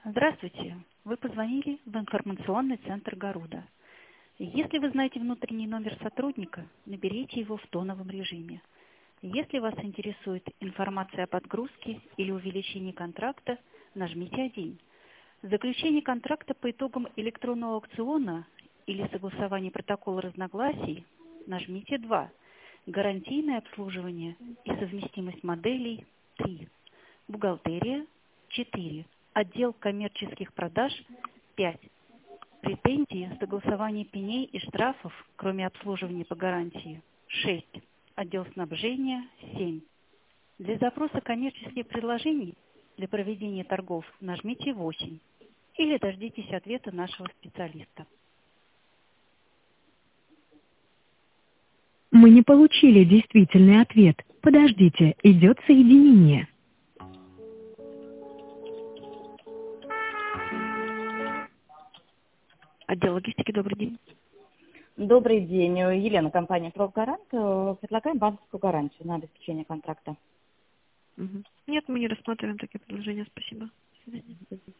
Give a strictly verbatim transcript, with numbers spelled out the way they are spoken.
Здравствуйте. Вы позвонили в информационный центр Гаруда. Если вы знаете внутренний номер сотрудника, наберите его в тоновом режиме. Если вас интересует информация о подгрузке или увеличении контракта, нажмите один. Заключение контракта по итогам электронного аукциона или согласование протокола разногласий, нажмите два. Гарантийное обслуживание и совместимость моделей – три. Бухгалтерия – четыре. Отдел коммерческих продаж – пять. Претензии, согласование пеней и штрафов, кроме обслуживания по гарантии – шесть. Отдел снабжения – семь. Для запроса коммерческих предложений для проведения торгов нажмите восемь. Или дождитесь ответа нашего специалиста. Мы не получили действительный ответ. Подождите, идет соединение. Отдел логистики, добрый день. Добрый день. Елена, компания «Профгарант». Предлагаем банковскую гарантию на обеспечение контракта. Угу. Нет, мы не рассматриваем такие предложения, спасибо.